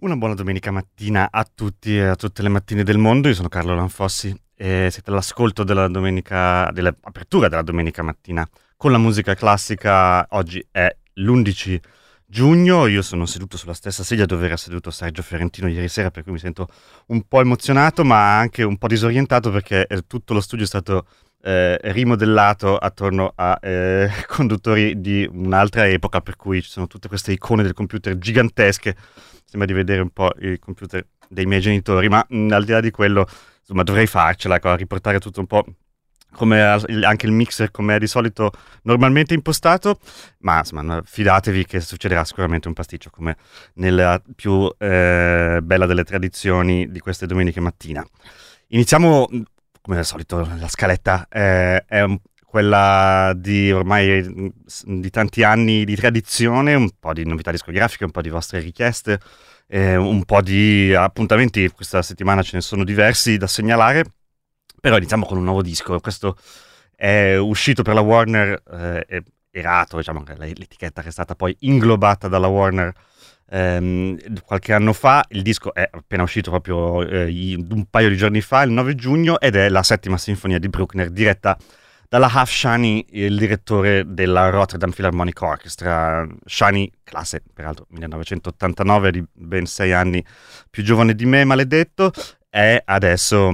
Una buona domenica mattina a tutti e a tutte le mattine del mondo. Io sono Carlo Lanfossi e siete all'ascolto dell'apertura della domenica mattina con la musica classica. Oggi è l'11 giugno, io sono seduto sulla stessa sedia dove era seduto Sergio Fiorentino ieri sera, per cui mi sento un po' emozionato ma anche un po' disorientato perché tutto lo studio è stato rimodellato attorno a conduttori di un'altra epoca, per cui ci sono tutte queste icone del computer gigantesche. Sembra di vedere un po' il computer dei miei genitori, ma al di là di quello, insomma, dovrei farcela, ecco, a riportare tutto un po' come anche il mixer come è di solito normalmente impostato, ma insomma fidatevi che succederà sicuramente un pasticcio come nella più bella delle tradizioni di queste domeniche mattina. Iniziamo come al solito, la scaletta è quella di ormai di tanti anni di tradizione, un po' di novità discografiche, un po' di vostre richieste, un po' di appuntamenti. Questa settimana ce ne sono diversi da segnalare, però iniziamo con un nuovo disco. Questo è uscito per la Warner, Erato, diciamo, l'etichetta che è stata poi inglobata dalla Warner qualche anno fa. Il disco è appena uscito proprio un paio di giorni fa, il 9 giugno, ed è la settima sinfonia di Bruckner, diretta dalla Haf Shani, il direttore della Rotterdam Philharmonic Orchestra. Shani, classe peraltro 1989, di ben 6 anni più giovane di me, maledetto, è adesso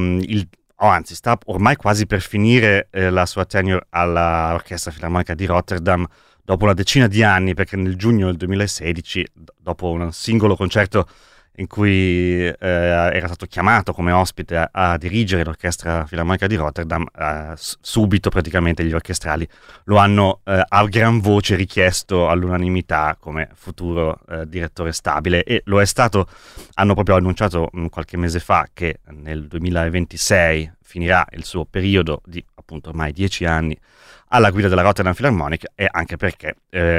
sta ormai quasi per finire la sua tenure all'Orchestra Filarmonica di Rotterdam, dopo una decina di anni, perché nel giugno del 2016, dopo un singolo concerto in cui era stato chiamato come ospite a dirigere l'Orchestra Filarmonica di Rotterdam, subito praticamente gli orchestrali lo hanno a gran voce richiesto all'unanimità come futuro direttore stabile, e lo è stato. Hanno proprio annunciato qualche mese fa che nel 2026 finirà il suo periodo di appunto ormai 10 anni alla guida della Rotterdam Philharmonic, e anche perché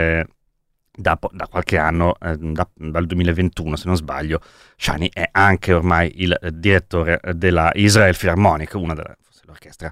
da qualche anno, dal 2021 se non sbaglio, Shani è anche ormai il direttore della Israel Philharmonic, forse l'orchestra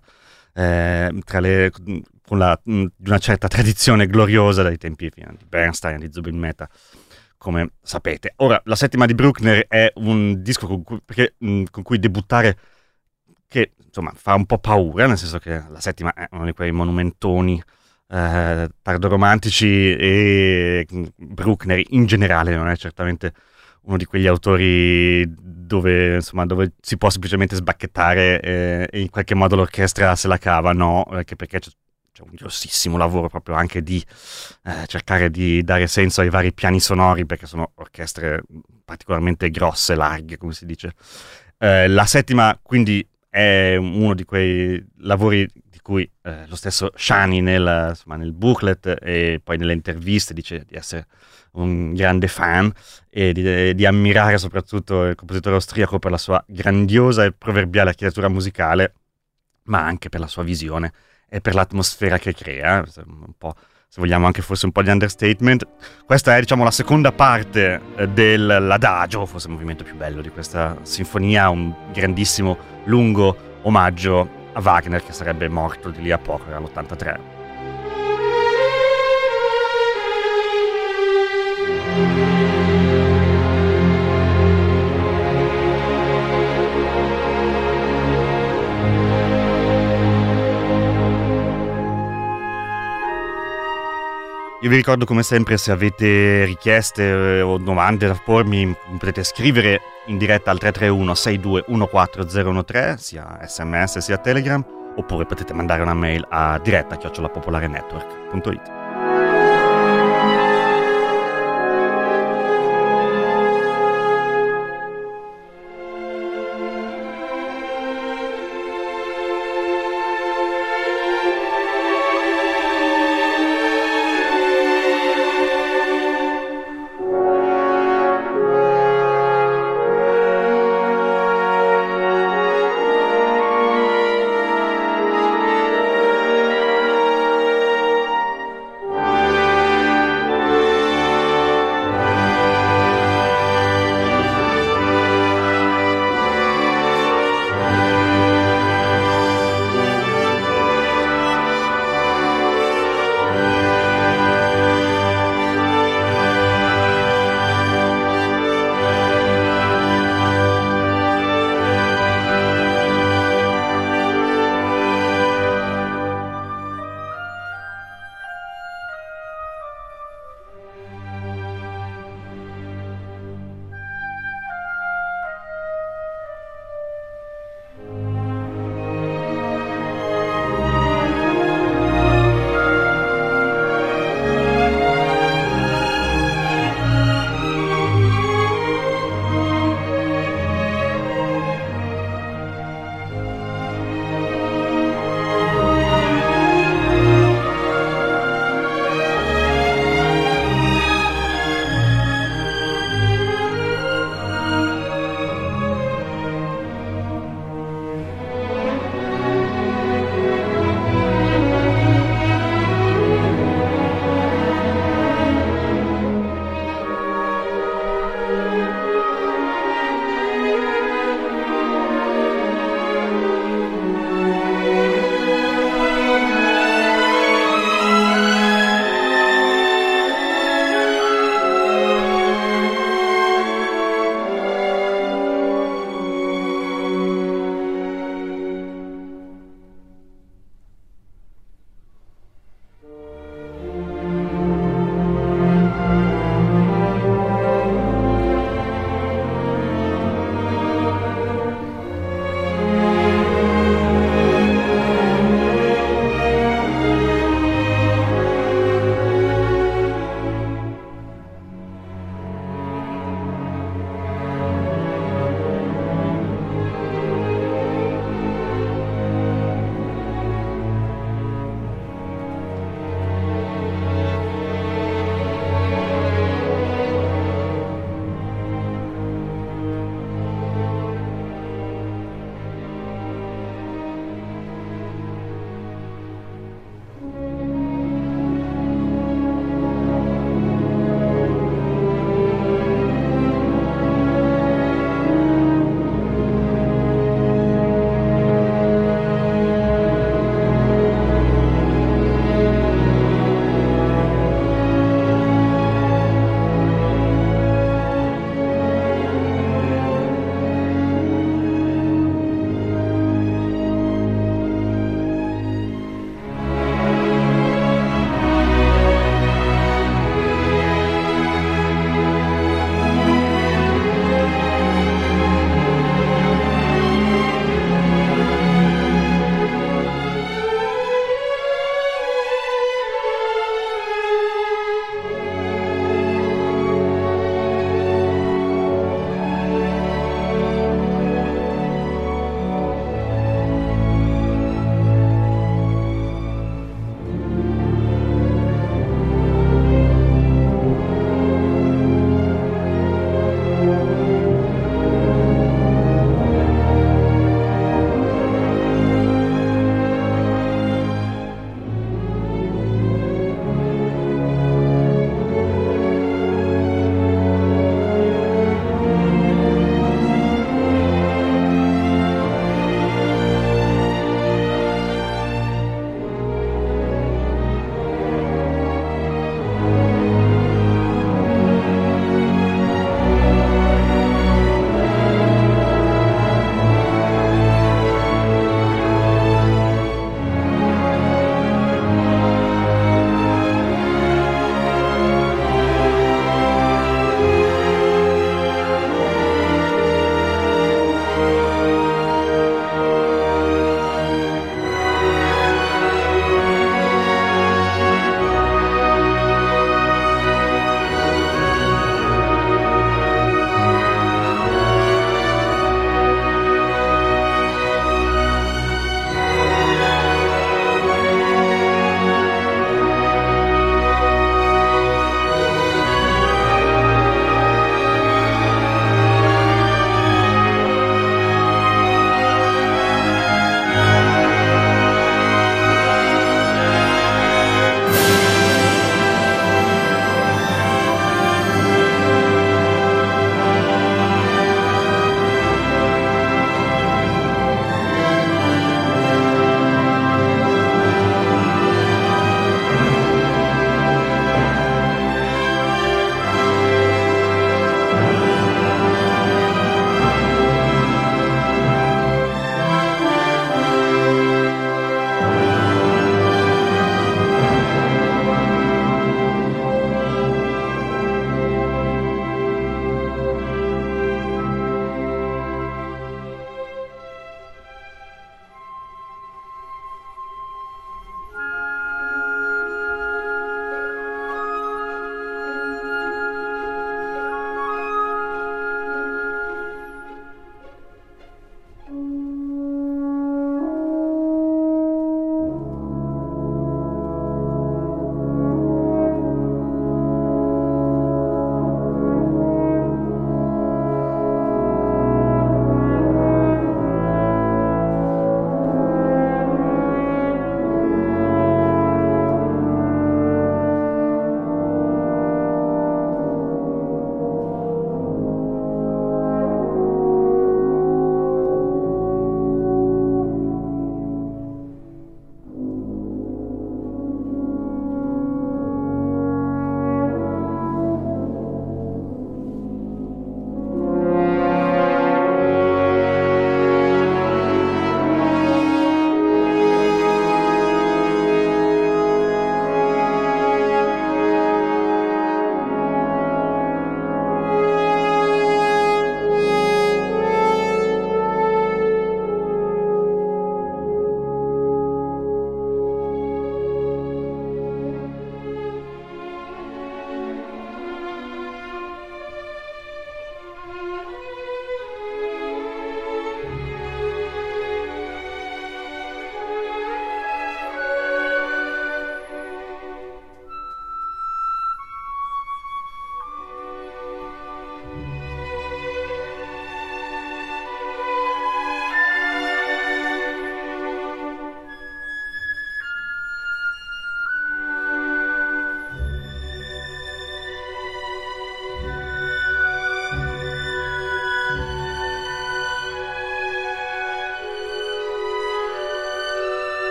di una certa tradizione gloriosa dai tempi di Bernstein, di Zubin Mehta, come sapete. Ora, la settima di Bruckner è un disco con cui debuttare che insomma fa un po' paura, nel senso che la settima è uno di quei monumentoni tardoromantici, e Bruckner in generale non è certamente uno di quegli autori dove si può semplicemente sbacchettare e in qualche modo l'orchestra se la cava, no, anche perché c'è un grossissimo lavoro proprio anche di cercare di dare senso ai vari piani sonori, perché sono orchestre particolarmente grosse, larghe, come si dice. La settima quindi è uno di quei lavori di cui lo stesso Shani nel booklet e poi nelle interviste dice di essere un grande fan e di ammirare soprattutto il compositore austriaco per la sua grandiosa e proverbiale architettura musicale, ma anche per la sua visione e per l'atmosfera che crea, un po', se vogliamo anche forse un po' di understatement. Questa è, diciamo, la seconda parte dell'Adagio, forse il movimento più bello di questa sinfonia, un grandissimo, lungo omaggio a Wagner, che sarebbe morto di lì a poco, era l'83. Io vi ricordo come sempre, se avete richieste o domande da pormi, potete scrivere in diretta al 331 6214013, sia SMS sia Telegram, oppure potete mandare una mail a diretta@popolarenetwork.it.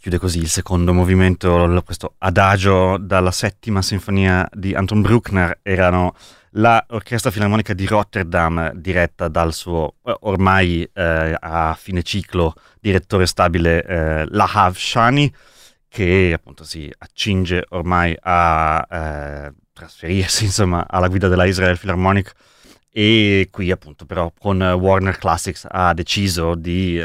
chiude così il secondo movimento, questo adagio dalla settima sinfonia di Anton Bruckner. Erano la Orchestra Filarmonica di Rotterdam, diretta dal suo ormai a fine ciclo direttore stabile Lahav Shani, che appunto si accinge ormai a trasferirsi insomma alla guida della Israel Philharmonic, e qui appunto però con Warner Classics ha deciso di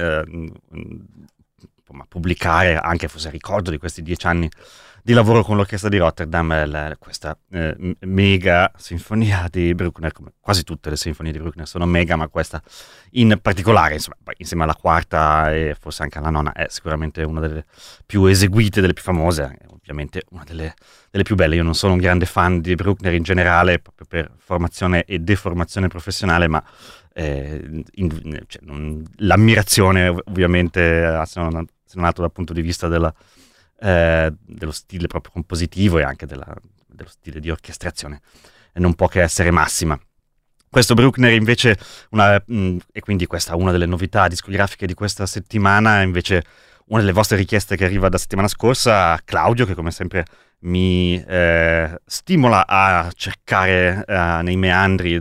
pubblicare, anche forse a ricordo di questi 10 anni di lavoro con l'orchestra di Rotterdam, questa mega sinfonia di Bruckner. Come quasi tutte le sinfonie di Bruckner sono mega, ma questa in particolare, insomma, insieme alla quarta e forse anche alla nona, è sicuramente una delle più eseguite, delle più famose, ovviamente una delle più belle. Io non sono un grande fan di Bruckner in generale, proprio per formazione e deformazione professionale, ma l'ammirazione ovviamente se non altro dal punto di vista dello stile proprio compositivo e anche dello stile di orchestrazione, non può che essere massima. Questo Bruckner invece, e quindi questa è una delle novità discografiche di questa settimana, invece una delle vostre richieste che arriva da settimana scorsa, Claudio, che come sempre mi stimola a cercare nei meandri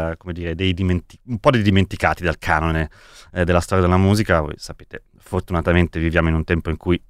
un po' dei dimenticati dal canone della storia della musica. Voi sapete, fortunatamente viviamo in un tempo in cui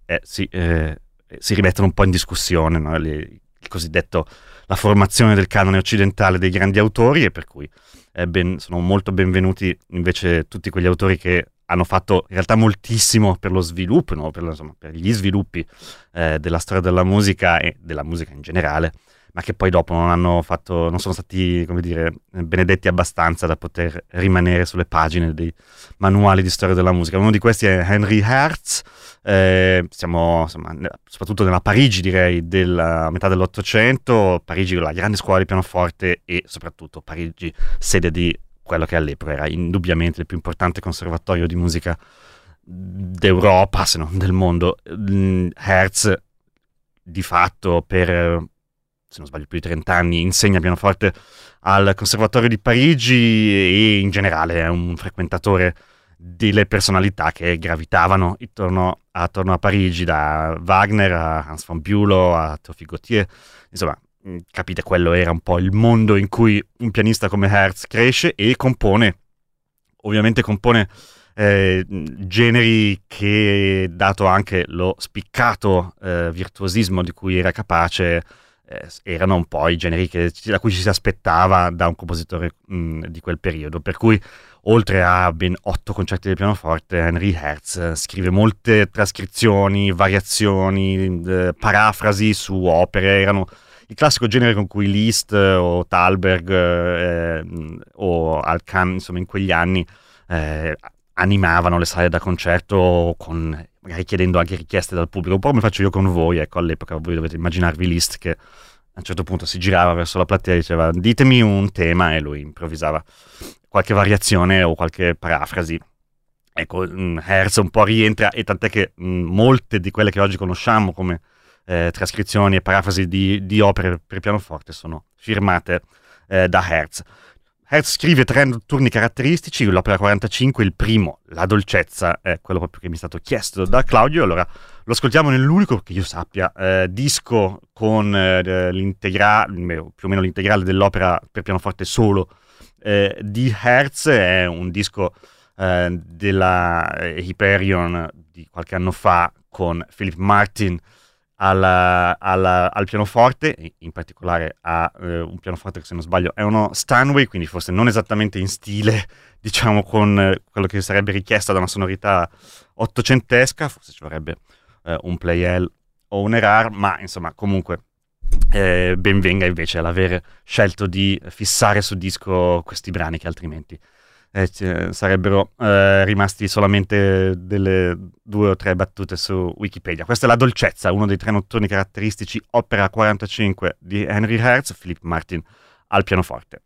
si rimettono un po' in discussione, no? Il cosiddetto la formazione del canone occidentale dei grandi autori, e per cui sono molto benvenuti invece tutti quegli autori che hanno fatto in realtà moltissimo per lo sviluppo, no? per gli sviluppi della storia della musica e della musica in generale, ma che poi dopo non sono stati, come dire, benedetti abbastanza da poter rimanere sulle pagine dei manuali di storia della musica. Uno di questi è Henry Herz. Siamo insomma, soprattutto nella Parigi, direi, della metà dell'Ottocento. Parigi, la grande scuola di pianoforte, e soprattutto Parigi, sede di quello che all'epoca era indubbiamente il più importante conservatorio di musica d'Europa, se non del mondo. Herz, di fatto, per, se non sbaglio, più di 30 anni insegna pianoforte al Conservatorio di Parigi, e in generale è un frequentatore delle personalità che gravitavano attorno a Parigi, da Wagner a Hans von Bülow a Théophile Gautier. Insomma, capite, quello era un po' il mondo in cui un pianista come Herz cresce, e ovviamente compone generi che, dato anche lo spiccato virtuosismo di cui era capace, erano un po' i generi da cui ci si aspettava da un compositore di quel periodo. Per cui, oltre a ben 8 concerti di pianoforte, Henry Herz scrive molte trascrizioni, variazioni, parafrasi su opere. Erano il classico genere con cui Liszt o Thalberg o Alcan, insomma, in quegli anni animavano le sale da concerto, magari chiedendo anche richieste dal pubblico, un po' come faccio io con voi. Ecco, all'epoca voi dovete immaginarvi Liszt che a un certo punto si girava verso la platea e diceva: ditemi un tema, e lui improvvisava qualche variazione o qualche parafrasi. Ecco, Herz un po' rientra, e tant'è che molte di quelle che oggi conosciamo come trascrizioni e parafrasi di opere per pianoforte sono firmate da Herz. Herz scrive 3 notturni caratteristici, l'opera 45, il primo, La dolcezza, è quello proprio che mi è stato chiesto da Claudio. Allora lo ascoltiamo nell'unico, che io sappia, disco con l'integrale, più o meno l'integrale dell'opera per pianoforte solo di Herz. È un disco della Hyperion di qualche anno fa, con Philip Martin al pianoforte, in particolare a un pianoforte che, se non sbaglio, è uno Steinway, quindi forse non esattamente in stile, diciamo, con quello che sarebbe richiesto da una sonorità ottocentesca. Forse ci vorrebbe un Pleyel o un Erard, ma insomma, comunque ben venga invece l'aver scelto di fissare su disco questi brani, che altrimenti sarebbero rimasti solamente delle 2 o 3 battute su Wikipedia. Questa è La dolcezza, uno dei 3 notturni caratteristici, opera 45 di Henry Herz, Philip Martin al pianoforte.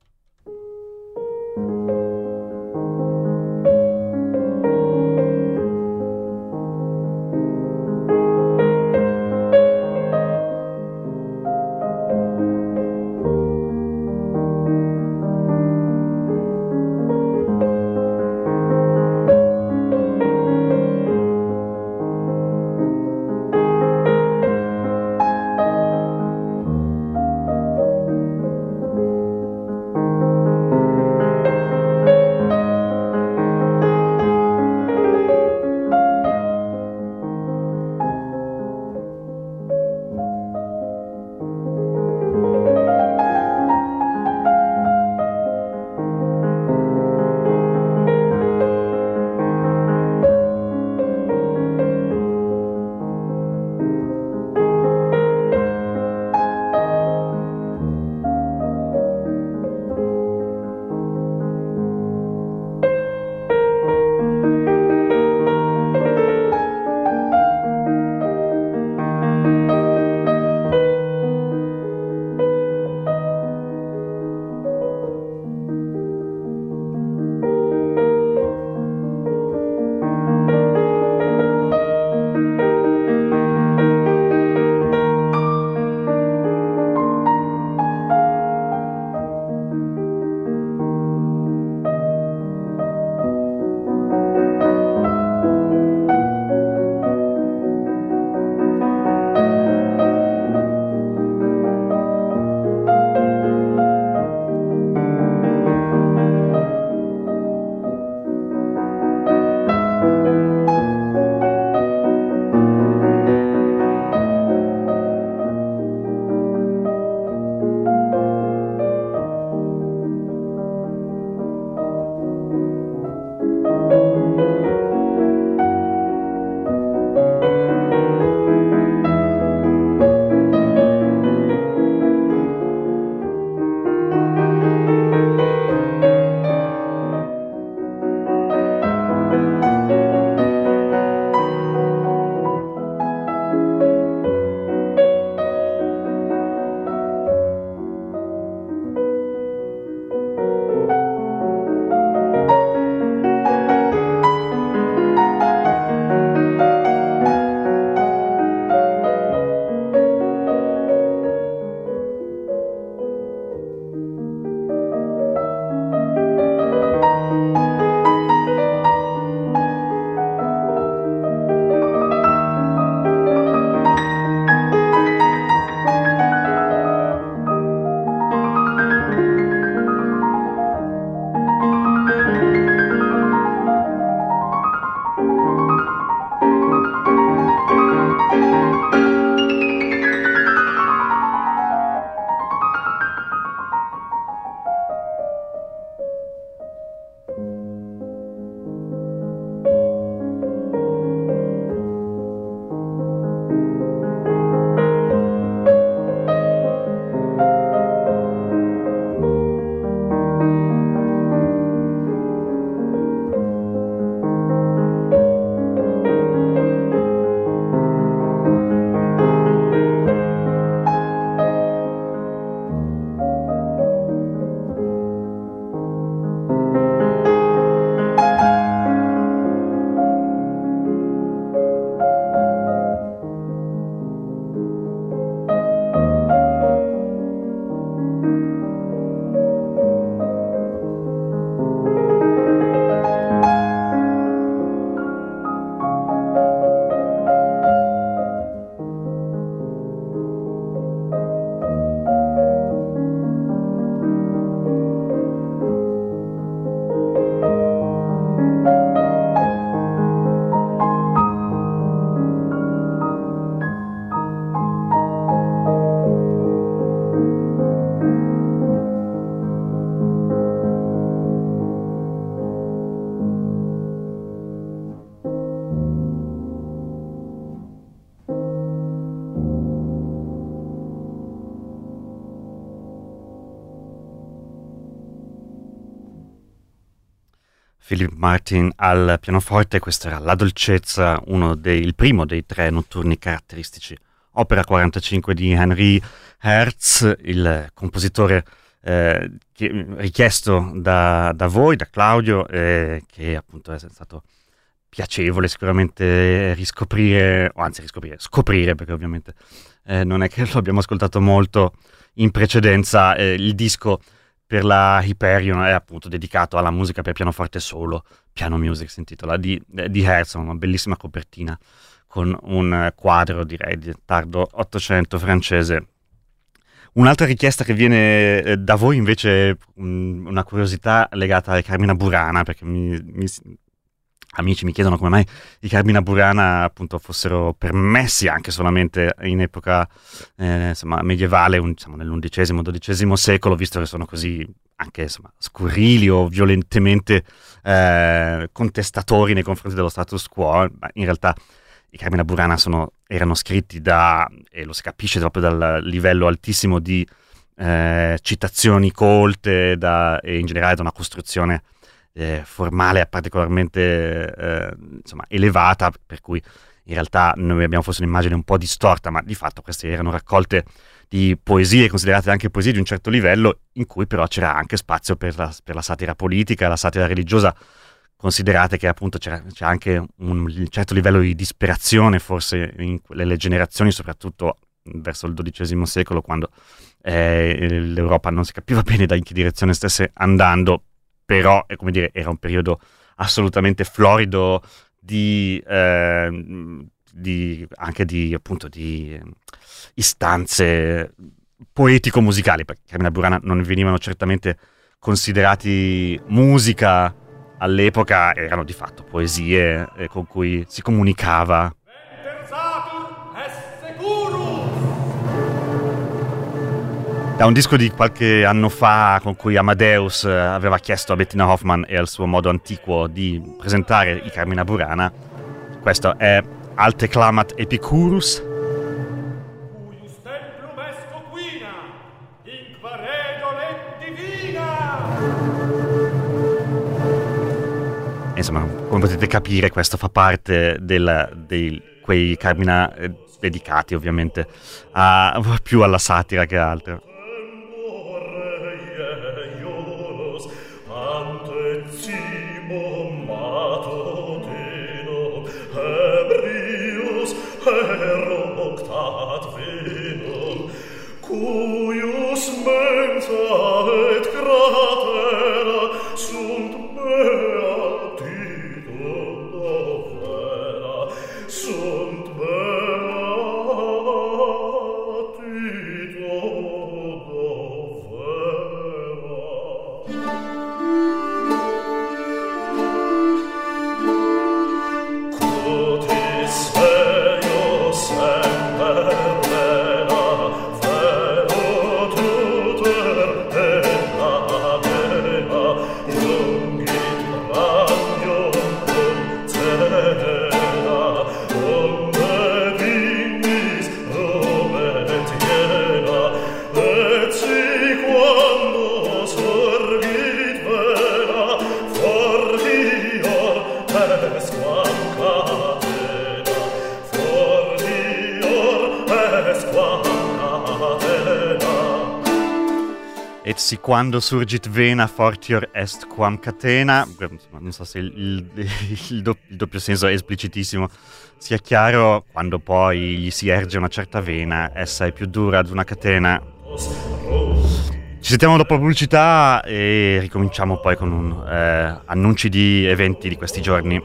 Philip Martin al pianoforte. Questo era La Dolcezza, il primo dei 3 notturni caratteristici. Opera 45 di Henry Herz, il compositore richiesto da voi, da Claudio, che appunto è stato piacevole sicuramente scoprire, perché ovviamente non è che lo abbiamo ascoltato molto in precedenza. Il disco per la Hyperion è appunto dedicato alla musica per pianoforte solo, Piano Music si intitola, di Herz, una bellissima copertina con un quadro, direi, di tardo Ottocento francese. Un'altra richiesta che viene da voi invece è una curiosità legata a Carmina Burana, perché amici mi chiedono come mai i Carmina Burana appunto fossero permessi anche solamente in epoca medievale, nell'XI-XII secolo, visto che sono così anche scurrili o violentemente contestatori nei confronti dello status quo. Ma in realtà i Carmina Burana erano scritti e lo si capisce proprio dal livello altissimo di citazioni colte e in generale da una costruzione formale particolarmente elevata, per cui in realtà noi abbiamo forse un'immagine un po' distorta, ma di fatto queste erano raccolte di poesie considerate anche poesie di un certo livello, in cui però c'era anche spazio per la satira politica, la satira religiosa. Considerate che appunto c'è anche un certo livello di disperazione forse in quelle generazioni, soprattutto verso il XII secolo, quando l'Europa non si capiva bene in che direzione stesse andando, però era un periodo assolutamente florido anche di istanze poetico-musicali, perché Carmina Burana non venivano certamente considerati musica all'epoca, erano di fatto poesie con cui si comunicava. Da un disco di qualche anno fa con cui Amadeus aveva chiesto a Bettina Hoffmann e al suo modo antiquo di presentare i Carmina Burana, questo è Alte Clamat Epicurus. Insomma, come potete capire, questo fa parte di quei Carmina dedicati ovviamente più alla satira che altro. Et si quando surgit vena fortior est quam catena. Non so se il doppio senso è esplicitissimo sia chiaro. Quando poi gli si erge una certa vena, essa è più dura di una catena. Ci sentiamo dopo la pubblicità e ricominciamo poi con annunci di eventi di questi giorni.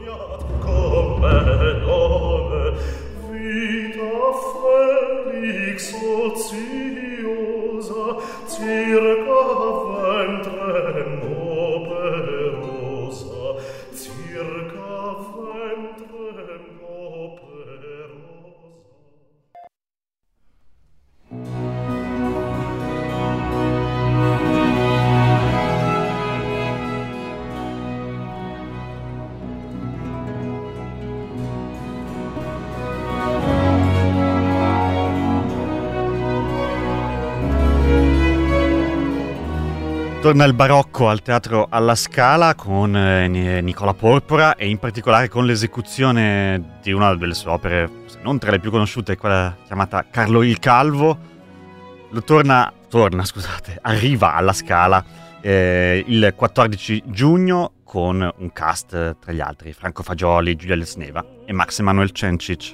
Torna il barocco al Teatro alla Scala con Nicola Porpora e in particolare con l'esecuzione di una delle sue opere, non tra le più conosciute, quella chiamata Carlo il Calvo. Arriva alla Scala il 14 giugno con un cast tra gli altri Franco Fagioli, Giulia Lesneva e Max Emanuel Cencic.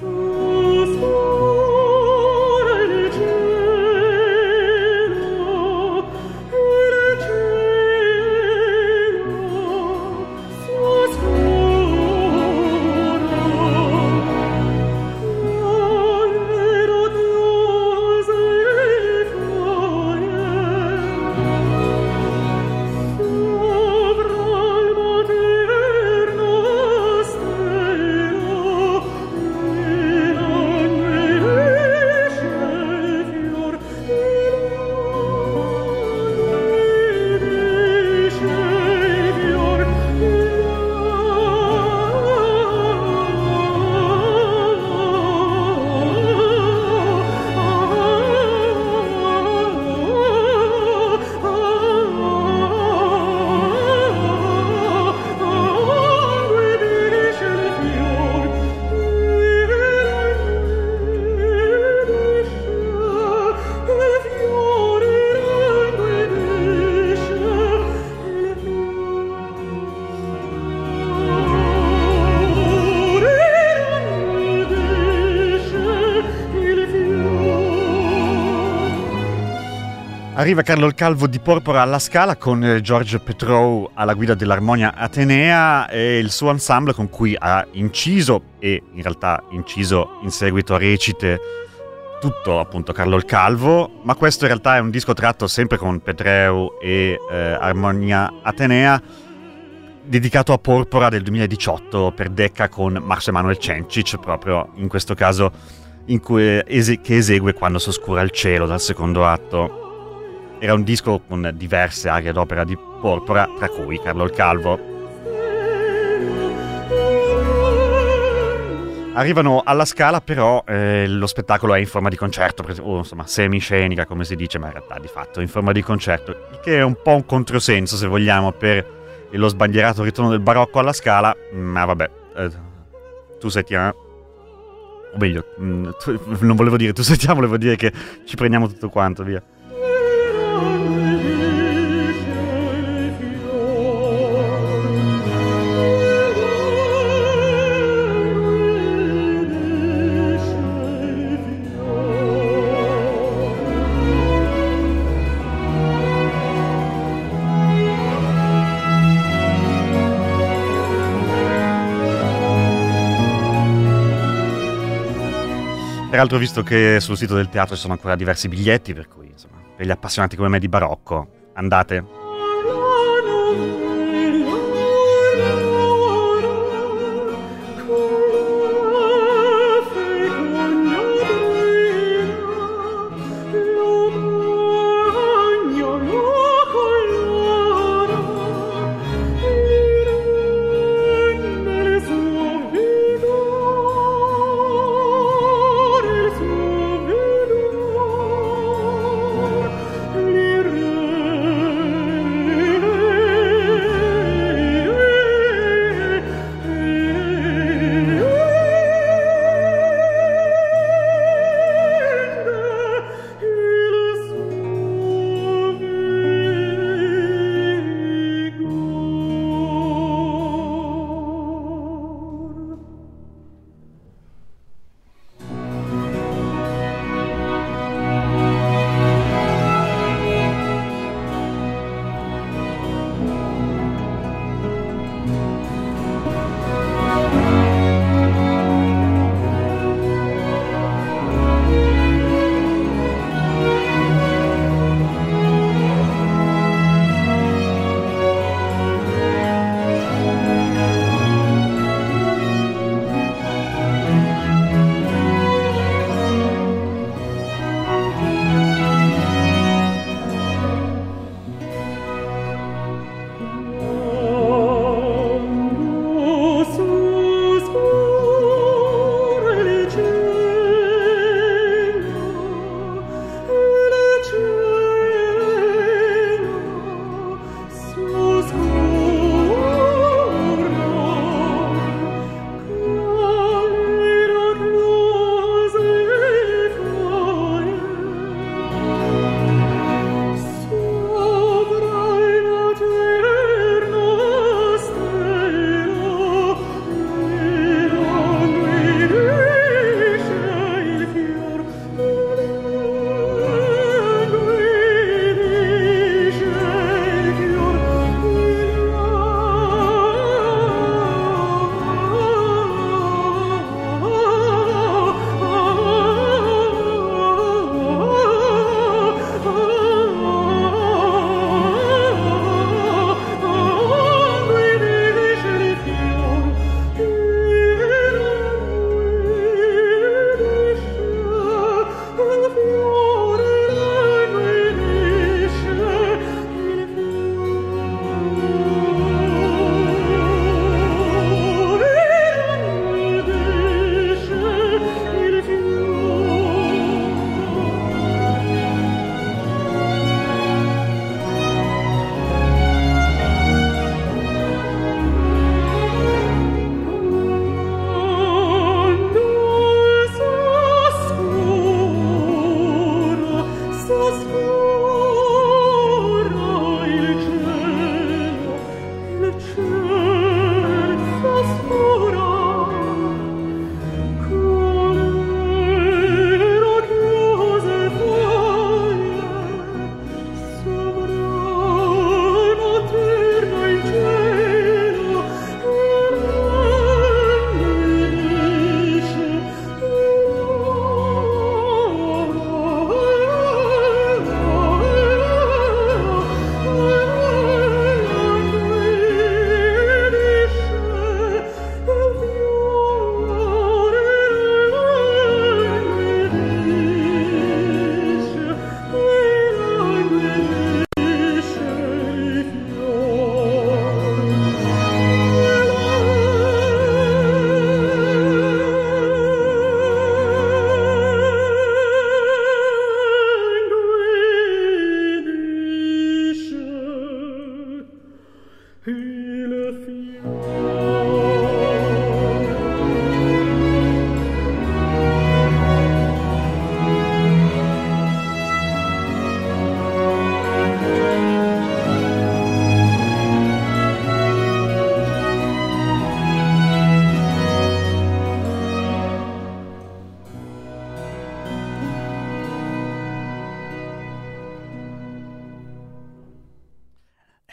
Arriva Carlo il Calvo di Porpora alla Scala con George Petrou alla guida dell'Armonia Atenea e il suo ensemble con cui ha inciso e in realtà inciso in seguito a recite tutto appunto Carlo il Calvo, ma questo in realtà è un disco tratto sempre con Petrou e Armonia Atenea dedicato a Porpora del 2018 per Decca con Max Emanuel Cencic, proprio in questo caso che esegue Quando s'oscura il cielo dal secondo atto. Era un disco con diverse arie d'opera di Porpora, tra cui Carlo il Calvo. Arrivano alla Scala, però lo spettacolo è in forma di concerto, o insomma semiscenica come si dice, ma in realtà di fatto in forma di concerto, il che è un po' un controsenso se vogliamo per lo sbandierato ritorno del barocco alla Scala, ma vabbè, tu sei o meglio, non volevo dire tu sei volevo dire che ci prendiamo tutto quanto, via. Peraltro, visto che sul sito del teatro ci sono ancora diversi biglietti, per cui insomma, per gli appassionati come me di barocco, andate.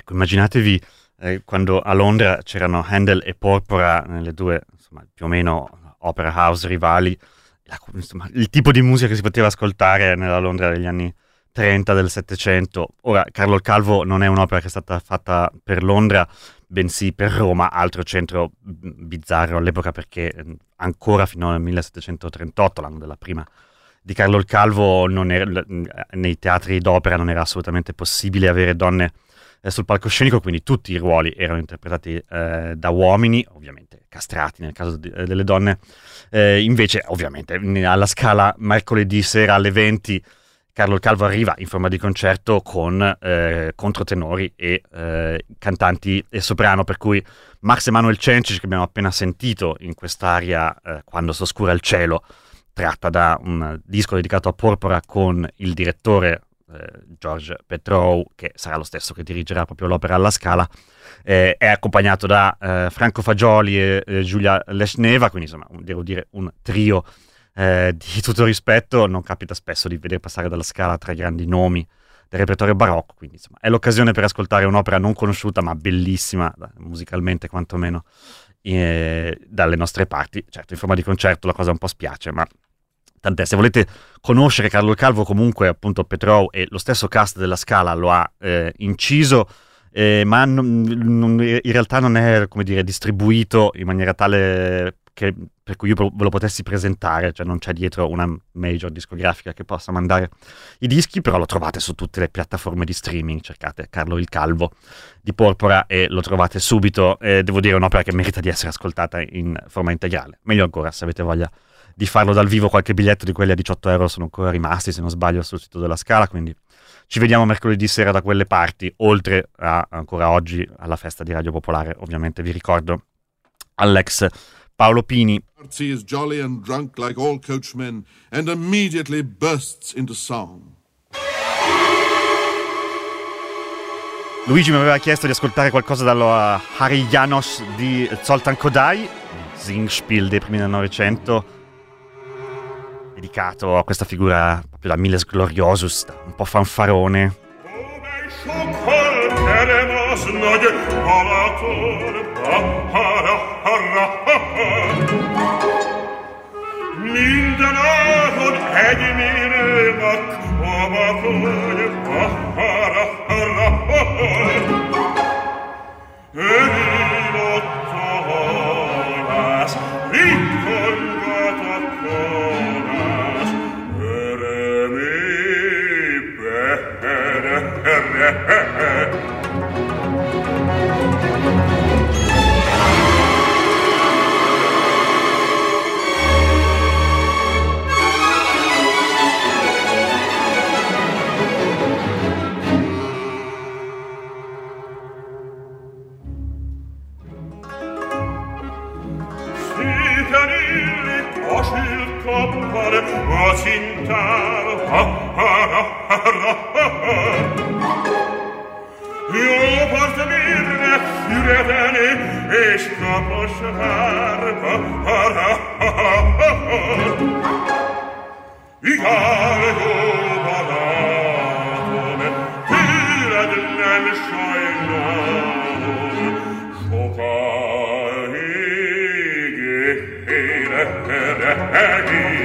Ecco, immaginatevi quando a Londra c'erano Handel e Porpora, nelle due, insomma, più o meno opera house rivali, insomma, il tipo di musica che si poteva ascoltare nella Londra degli anni 30 del Settecento. Ora, Carlo il Calvo non è un'opera che è stata fatta per Londra, bensì per Roma, altro centro bizzarro all'epoca, perché ancora fino al 1738, l'anno della prima di Carlo il Calvo, nei teatri d'opera non era assolutamente possibile avere donne sul palcoscenico, quindi tutti i ruoli erano interpretati da uomini, ovviamente castrati nel caso delle donne. Invece, ovviamente, alla Scala mercoledì sera alle 20 Carlo il Calvo arriva in forma di concerto con controtenori e cantanti e soprano, per cui Max Emanuel Cencic, che abbiamo appena sentito in quest'aria Quando s'oscura il cielo, tratta da un disco dedicato a Porpora con il direttore George Petrou, che sarà lo stesso che dirigerà proprio l'opera alla Scala, è accompagnato da Franco Fagioli e Giulia Lesneva, quindi insomma devo dire un trio di tutto rispetto. Non capita spesso di vedere passare dalla Scala tra i grandi nomi del repertorio barocco, quindi insomma è l'occasione per ascoltare un'opera non conosciuta ma bellissima, musicalmente quantomeno, dalle nostre parti. Certo, in forma di concerto la cosa un po' spiace, ma tant'è. Se volete conoscere Carlo il Calvo, comunque appunto Petrou e lo stesso cast della Scala lo ha inciso, ma in realtà non è, come dire, distribuito in maniera tale per cui io ve lo potessi presentare, cioè non c'è dietro una major discografica che possa mandare i dischi, però lo trovate su tutte le piattaforme di streaming, cercate Carlo il Calvo di Porpora e lo trovate subito. Devo dire, è un'opera che merita di essere ascoltata in forma integrale. Meglio ancora, se avete voglia di farlo dal vivo, qualche biglietto di quelli a 18 euro sono ancora rimasti, se non sbaglio, sul sito della Scala, quindi ci vediamo mercoledì sera da quelle parti, oltre a ancora oggi alla festa di Radio Popolare. Ovviamente vi ricordo Alex Paolo Pini. He is jolly and drunk like all coachmen, and immediately bursts into song. Luigi mi aveva chiesto di ascoltare qualcosa dallo Hari János di Zoltán Kodály, Singspiel dei primi del Novecento, dedicato a questa figura proprio da Miles Gloriosus, un po' fanfarone. Mindenáron egyminének avakodj, Elívott a hajlás, ritkongat a korás, örömébe. A cintál, jó partnernek füredeni, és kapos várba, igár jó barátom, tőled nem sajnálom, sokáig éreregél.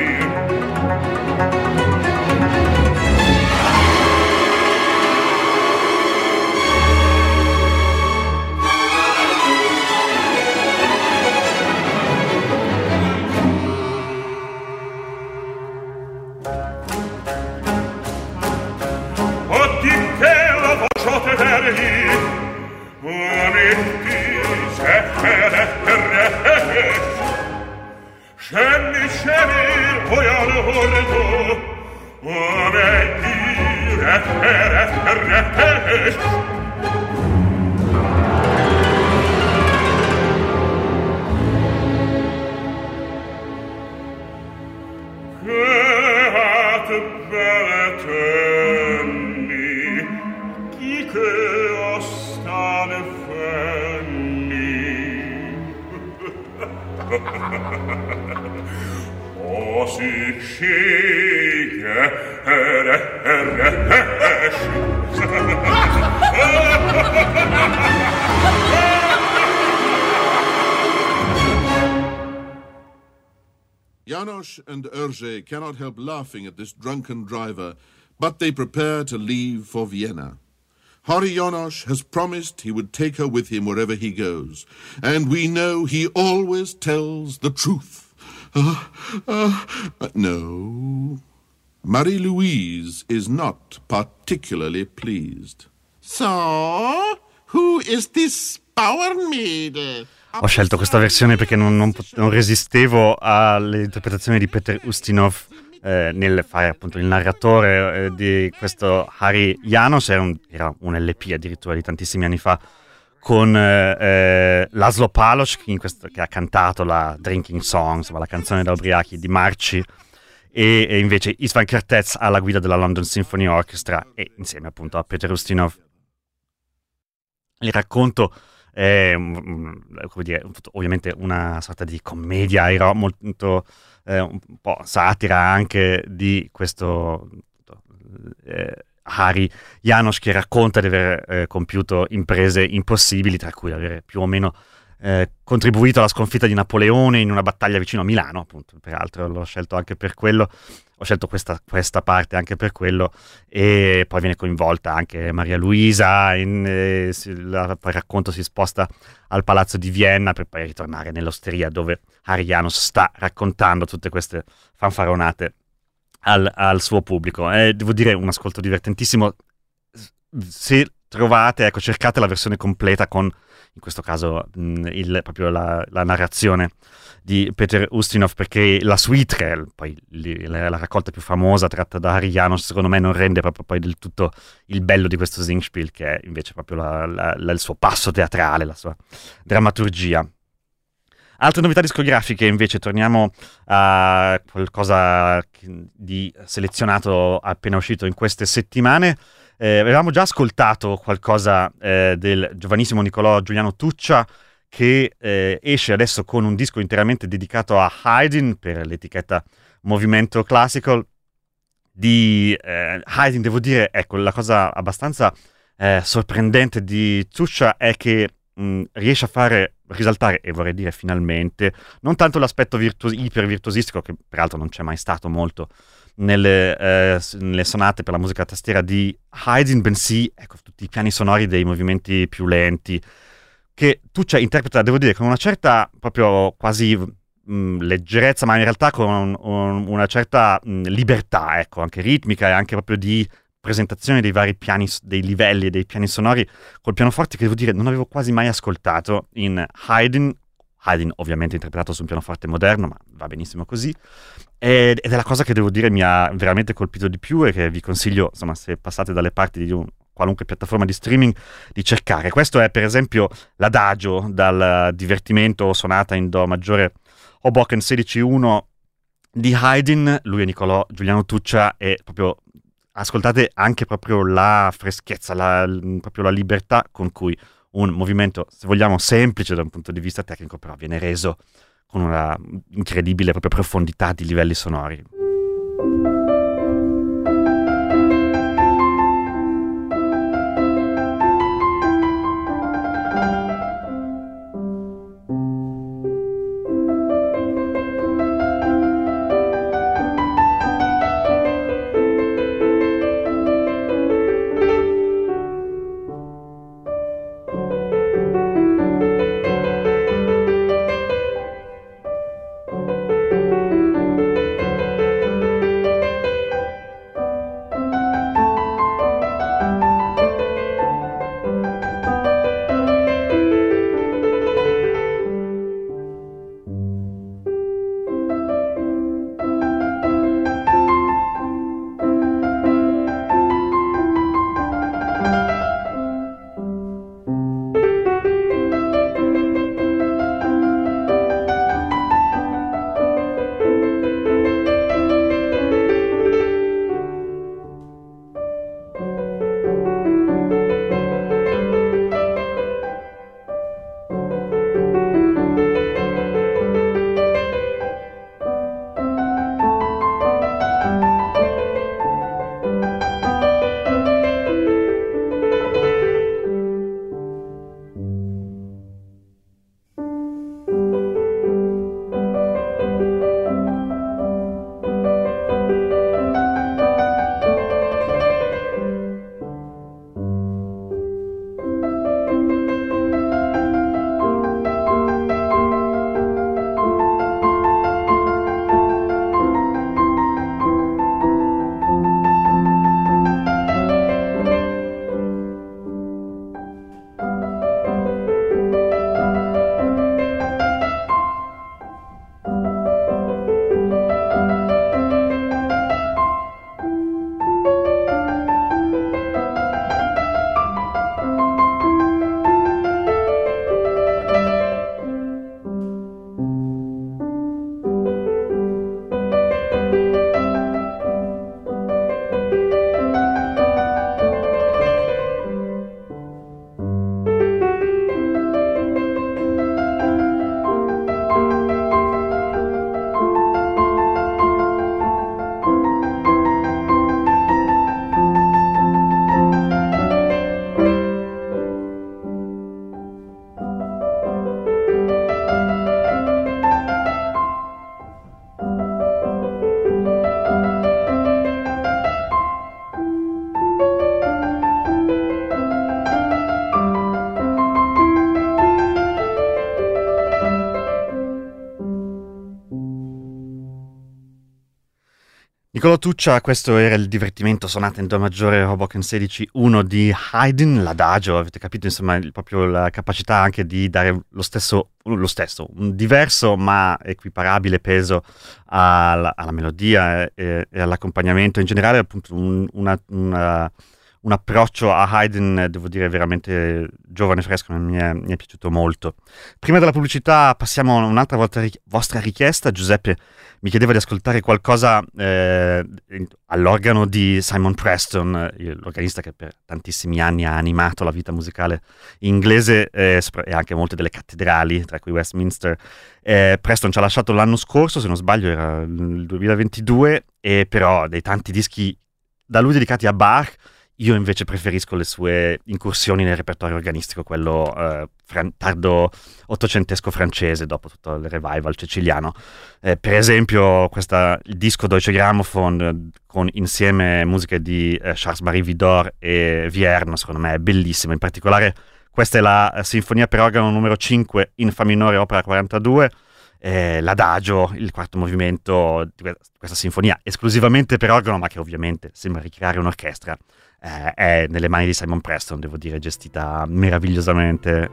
Semmi olyan hordó, amely üres. Hát beletenni, kikő aztán fenni. A szüksége eres. Janosch and Urge cannot help laughing at this drunken driver, but they prepare to leave for Vienna. Harry Janosch has promised he would take her with him wherever he goes, and we know he always tells the truth. No. Marie-Louise is not particularly pleased. So, who is this Bauernmädel? Ho scelto questa versione perché non resistevo alle interpretazioni di Peter Ustinov nel fare appunto il narratore di questo Harry Janosch. Era un LP addirittura di tantissimi anni fa con Laszlo Palos che ha cantato la Drinking Song, insomma, la canzone da ubriachi di Marci, e invece Istvan Kertész alla guida della London Symphony Orchestra e insieme appunto a Peter Ustinov. Il racconto come dire, ovviamente una sorta di commedia molto un po' satira anche di questo Harry Janosch, che racconta di aver compiuto imprese impossibili, tra cui avere più o meno contribuito alla sconfitta di Napoleone in una battaglia vicino a Milano, appunto. Peraltro l'ho scelto anche per quello, ho scelto questa parte anche per quello, e poi viene coinvolta anche Maria Luisa, poi il racconto si sposta al palazzo di Vienna per poi ritornare nell'osteria dove Harry Janosch sta raccontando tutte queste fanfaronate al suo pubblico. Devo dire, un ascolto divertentissimo. Se trovate, ecco, cercate la versione completa con, in questo caso, proprio la narrazione di Peter Ustinov, perché la suite, poi la raccolta più famosa tratta da Harry Janosch, secondo me non rende proprio poi del tutto il bello di questo Singspiel, che è invece proprio il suo passo teatrale, la sua drammaturgia. Altre novità discografiche invece, torniamo a qualcosa di selezionato appena uscito in queste settimane. Avevamo già ascoltato qualcosa del giovanissimo Nicolò Giuliano Tuccia, che esce adesso con un disco interamente dedicato a Haydn per l'etichetta Movimento Classical. Di Haydn, devo dire, ecco, la cosa abbastanza sorprendente di Tuccia è che riesce a fare risaltare, e vorrei dire finalmente, non tanto l'aspetto iper virtuosistico, che peraltro non c'è mai stato molto nelle sonate per la musica a tastiera di Haydn, bensì, ecco, tutti i piani sonori dei movimenti più lenti, che Tuccia interpreta, devo dire, con una certa proprio quasi leggerezza, ma in realtà con una certa libertà, ecco, anche ritmica e anche proprio di presentazione dei vari piani, dei livelli e dei piani sonori col pianoforte, che devo dire non avevo quasi mai ascoltato in Haydn ovviamente interpretato su un pianoforte moderno, ma va benissimo così, ed è la cosa che devo dire mi ha veramente colpito di più e che vi consiglio, insomma, se passate dalle parti di qualunque piattaforma di streaming, di cercare. Questo è per esempio l'adagio dal divertimento sonata in Do maggiore Hoboken 16.1 di Haydn. Lui è Nicolò Giuliano Tuccia, e proprio ascoltate anche proprio la freschezza, proprio la libertà con cui un movimento, se vogliamo, semplice da un punto di vista tecnico, però viene reso con una incredibile proprio profondità di livelli sonori. Niccolò Tuccia, questo era il divertimento sonata in do maggiore Hoboken 16.1 di Haydn, l'adagio, avete capito insomma proprio la capacità anche di dare lo stesso, un diverso ma equiparabile peso alla melodia e all'accompagnamento, in generale appunto un approccio a Haydn, devo dire, veramente giovane e fresco, mi è piaciuto molto. Prima della pubblicità passiamo a un'altra vostra richiesta. Giuseppe mi chiedeva di ascoltare qualcosa all'organo di Simon Preston, l'organista che per tantissimi anni ha animato la vita musicale inglese e anche molte delle cattedrali, tra cui Westminster. Preston ci ha lasciato l'anno scorso, se non sbaglio era il 2022, e però dei tanti dischi da lui dedicati a Bach, io invece preferisco le sue incursioni nel repertorio organistico, quello tardo ottocentesco francese, dopo tutto il revival siciliano. Per esempio il disco Deutsche Grammophon con insieme musiche di Charles-Marie Widor e Vierne, secondo me è bellissimo. In particolare questa è la sinfonia per organo numero 5 in fa minore, opera 42, l'adagio, il quarto movimento di questa sinfonia esclusivamente per organo, ma che ovviamente sembra ricreare un'orchestra. È nelle mani di Simon Preston, devo dire, gestita meravigliosamente.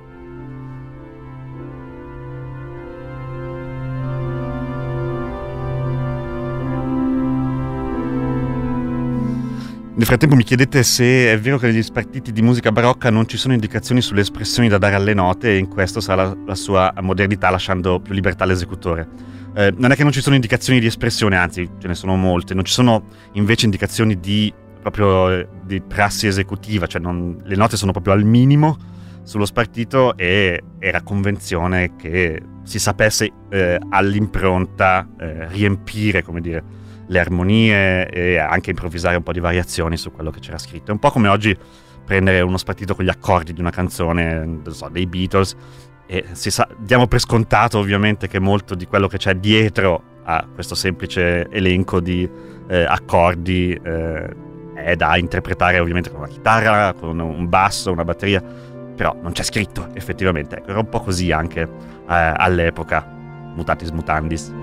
Nel frattempo mi chiedete se è vero che negli spartiti di musica barocca non ci sono indicazioni sulle espressioni da dare alle note, e in questo sarà la sua modernità, lasciando più libertà all'esecutore. Non è che non ci sono indicazioni di espressione, anzi ce ne sono molte. Non ci sono invece indicazioni di prassi esecutiva, cioè le note sono proprio al minimo sullo spartito, e era convenzione che si sapesse all'impronta riempire, come dire, le armonie e anche improvvisare un po' di variazioni su quello che c'era scritto. È un po' come oggi prendere uno spartito con gli accordi di una canzone, non so, dei Beatles, e diamo per scontato ovviamente che molto di quello che c'è dietro a questo semplice elenco di accordi è da interpretare ovviamente con una chitarra, con un basso, una batteria, però non c'è scritto effettivamente. Ecco, era un po' così anche all'epoca, mutatis mutandis.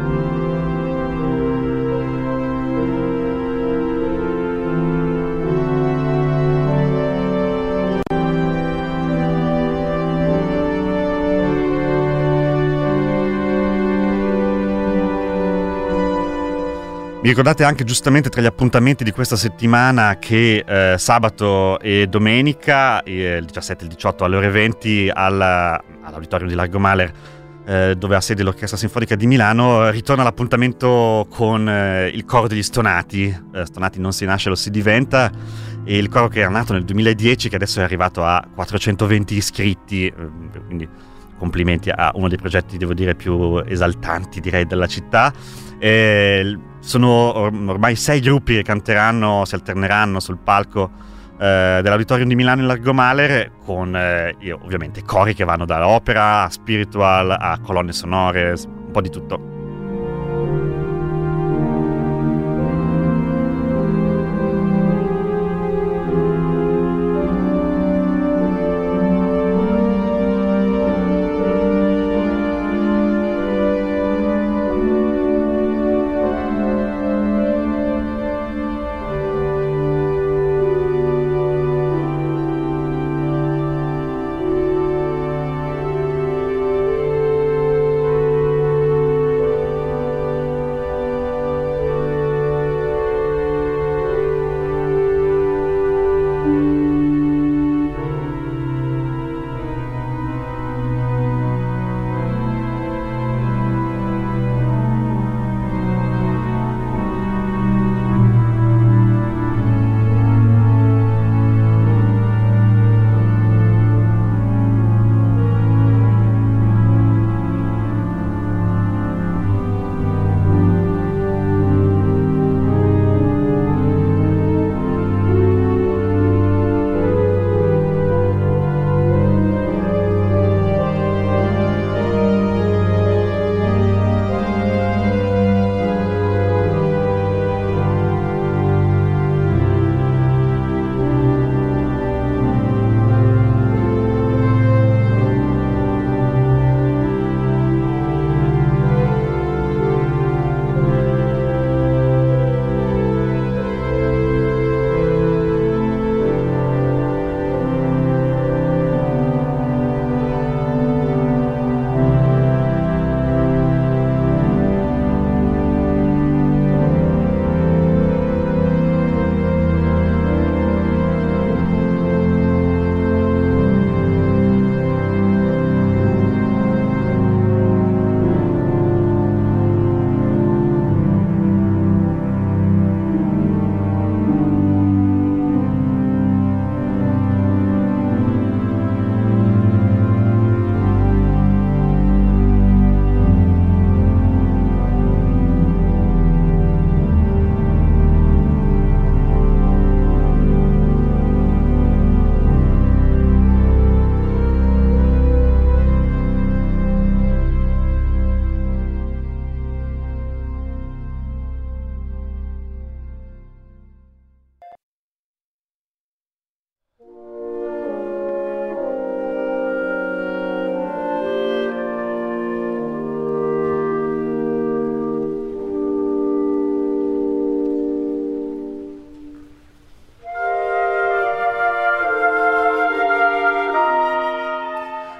Mi ricordate anche giustamente tra gli appuntamenti di questa settimana che sabato e domenica, il 17 e il 18 alle ore 20 all'Auditorium di Largo Maler, dove ha sede l'Orchestra Sinfonica di Milano, ritorna l'appuntamento con il coro degli Stonati. Stonati non si nasce, lo si diventa, e il coro che era nato nel 2010, che adesso è arrivato a 420 iscritti, quindi complimenti a uno dei progetti, devo dire, più esaltanti, direi, della città. Sono ormai 6 gruppi che canteranno, si alterneranno sul palco dell'Auditorium di Milano in Largo Maler, con ovviamente cori che vanno da opera a spiritual a colonne sonore, un po' di tutto.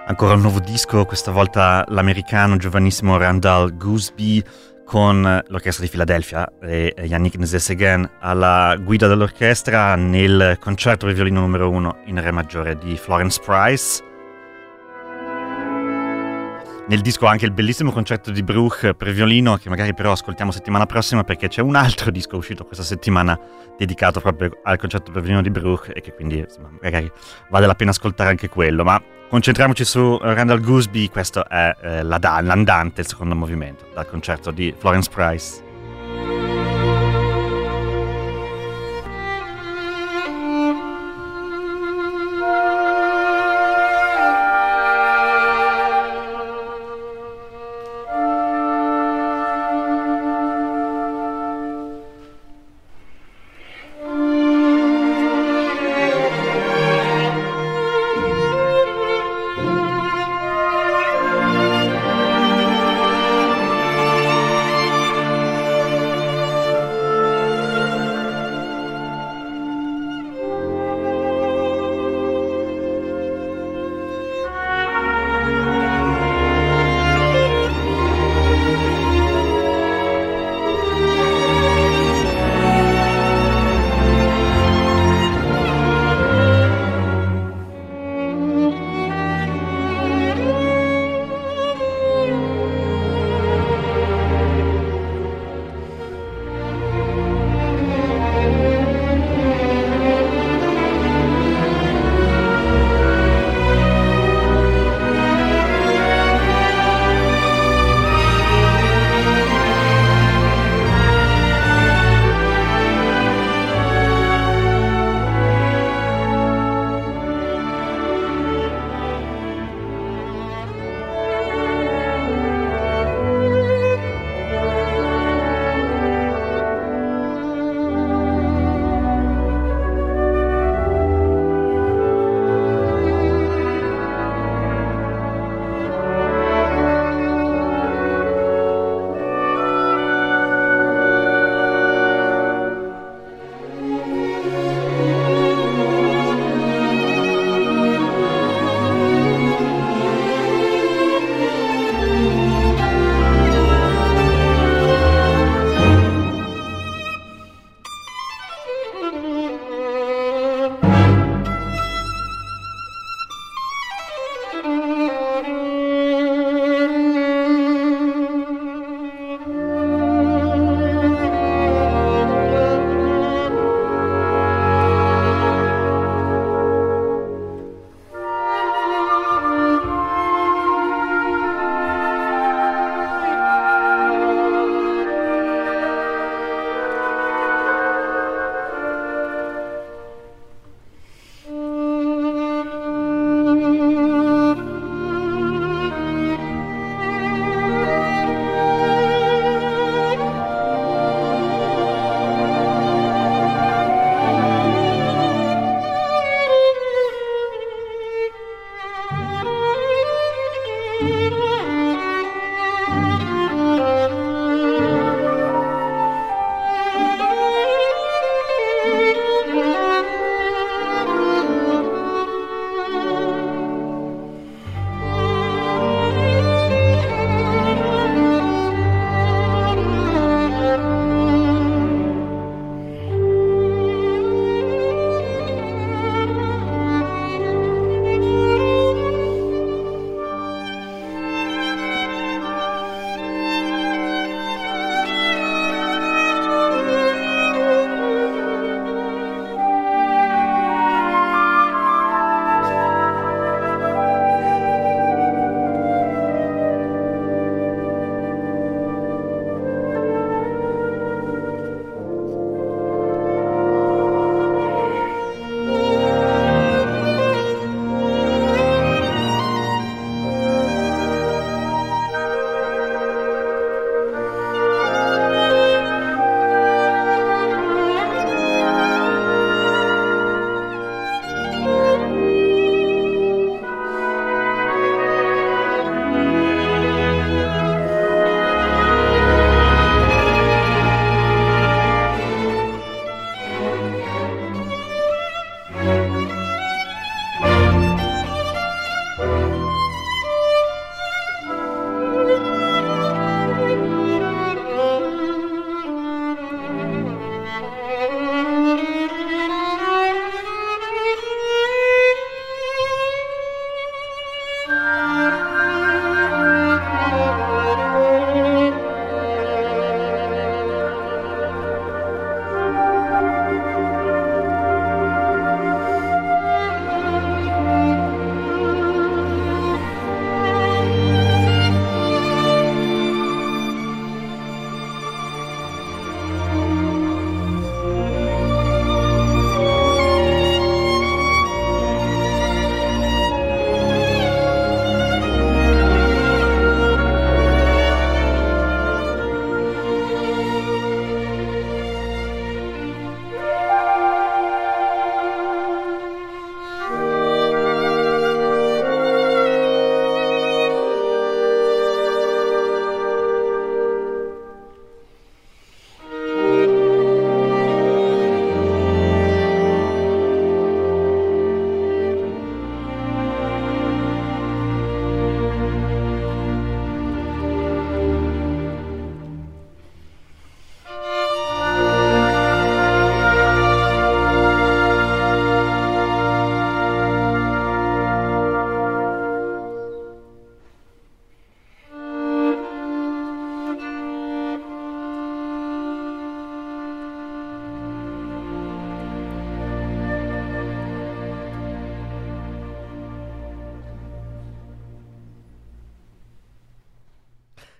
Ancora un nuovo disco, questa volta l'americano giovanissimo Randall Gooseby con l'orchestra di Philadelphia e Yannick Nézet-Séguin alla guida dell'orchestra nel concerto per violino numero 1 in re maggiore di Florence Price. Nel disco anche il bellissimo concerto di Bruch per violino, che magari però ascoltiamo settimana prossima perché c'è un altro disco uscito questa settimana dedicato proprio al concerto per violino di Bruch e che quindi insomma, magari vale la pena ascoltare anche quello. Ma concentriamoci su Randall Gooseby, questo è l'andante, il secondo movimento dal concerto di Florence Price.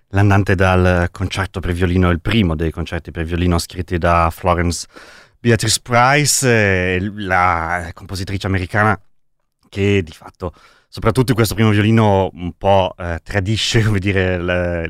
L'andante dal concerto per violino, il primo dei concerti per violino scritti da Florence Beatrice Price, la compositrice americana che di fatto, soprattutto in questo primo violino, un po' tradisce, come dire,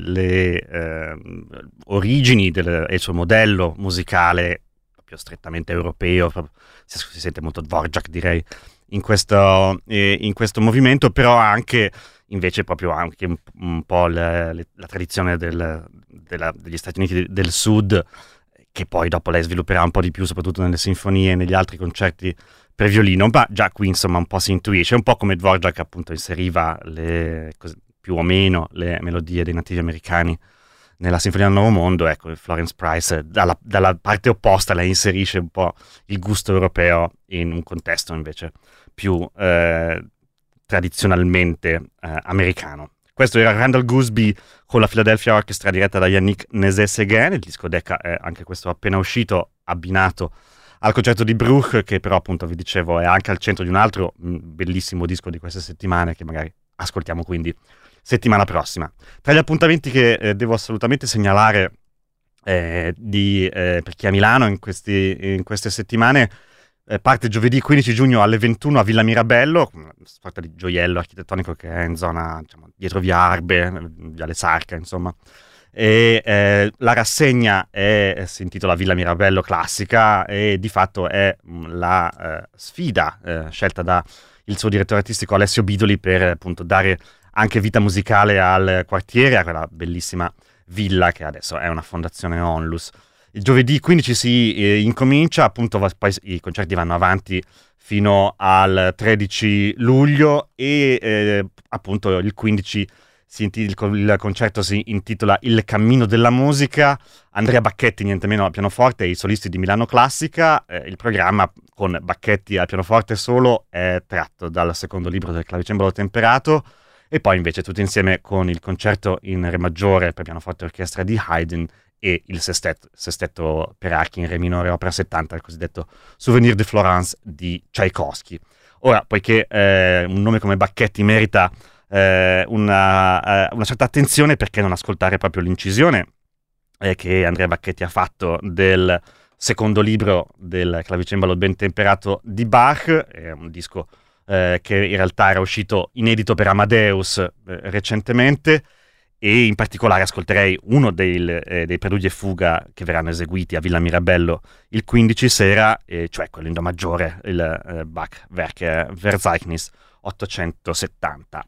le origini e il suo modello musicale proprio strettamente europeo. Si sente molto Dvorak, direi, in questo movimento, però anche invece proprio anche un po' la tradizione degli Stati Uniti del Sud, che poi dopo lei svilupperà un po' di più, soprattutto nelle sinfonie e negli altri concerti per violino, ma già qui insomma un po' si intuisce, un po' come Dvorak appunto inseriva più o meno le melodie dei nativi americani nella Sinfonia del Nuovo Mondo. Ecco, Florence Price dalla parte opposta lei inserisce un po' il gusto europeo in un contesto invece più tradizionalmente americano. Questo era Randall Gooseby con la Philadelphia Orchestra diretta da Yannick Nézet-Séguin. Il disco Decca è anche questo appena uscito, abbinato al concerto di Bruch, che però appunto vi dicevo è anche al centro di un altro bellissimo disco di queste settimane, che magari ascoltiamo quindi settimana prossima. Tra gli appuntamenti che devo assolutamente segnalare per chi è a Milano in queste settimane, parte giovedì 15 giugno alle 21 a Villa Mirabello, una sorta di gioiello architettonico che è in zona, diciamo, dietro via Arbe, via Le Sarca, insomma. E la rassegna si intitola Villa Mirabello Classica e di fatto è la sfida scelta da il suo direttore artistico Alessio Bidoli per appunto dare anche vita musicale al quartiere, a quella bellissima villa che adesso è una fondazione Onlus. Il giovedì 15 si incomincia, appunto poi i concerti vanno avanti fino al 13 luglio e appunto il 15 il concerto si intitola Il cammino della musica, Andrea Bacchetti niente meno al pianoforte e i solisti di Milano Classica. Il programma con Bacchetti al pianoforte solo è tratto dal secondo libro del Clavicembalo Temperato, e poi invece tutti insieme con il concerto in Re maggiore per pianoforte e orchestra di Haydn e il sestetto per archi in Re minore opera 70, il cosiddetto Souvenir de Florence di Tchaikovsky. Ora, poiché un nome come Bacchetti merita una certa attenzione, perché non ascoltare proprio l'incisione che Andrea Bacchetti ha fatto del secondo libro del Clavicembalo ben temperato di Bach. È un disco che in realtà era uscito inedito per Amadeus recentemente, e in particolare ascolterei uno dei preludi e fuga che verranno eseguiti a Villa Mirabello il 15 sera, cioè quello in do maggiore, il Bach Verzeichnis 870.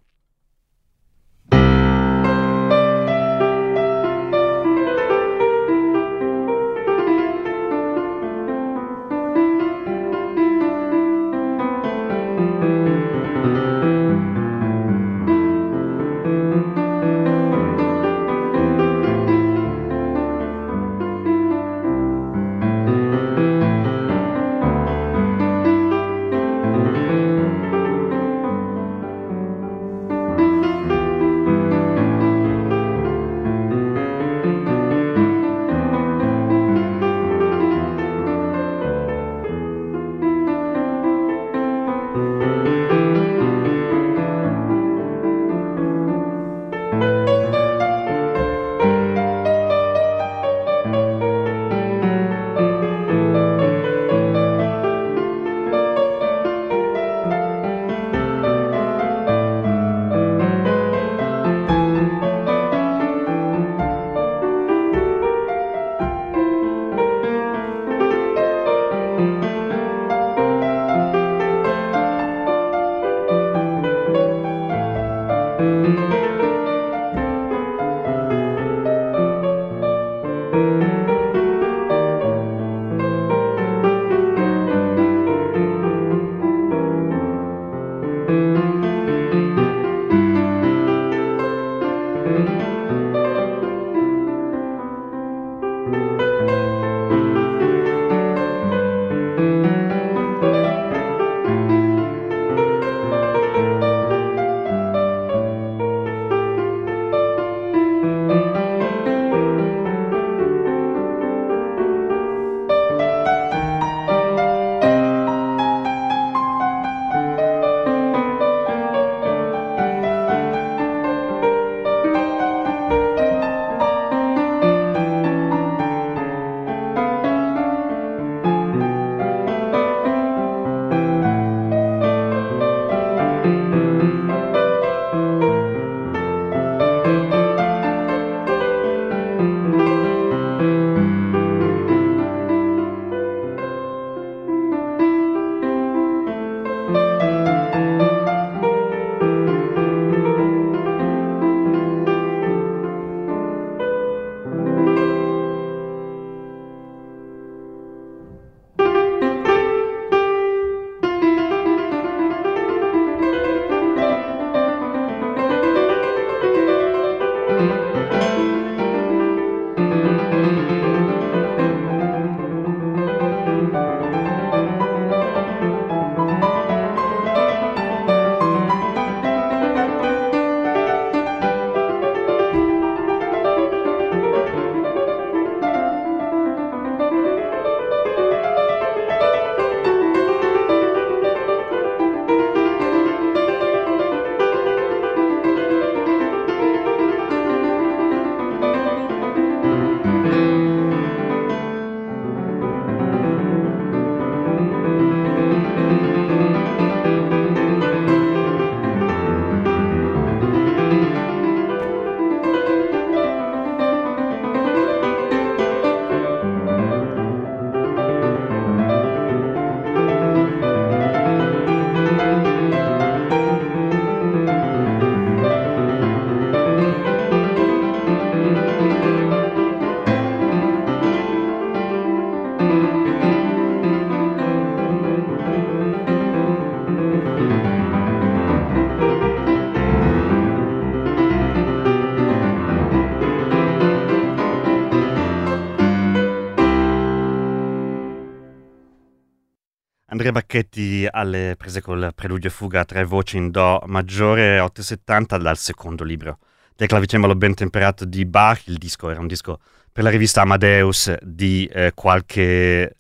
Andrea Bacchetti alle prese col preludio e fuga a 3 voci in Do maggiore 870 dal secondo libro del clavicembalo ben temperato di Bach. Il disco era un disco per la rivista Amadeus di qualche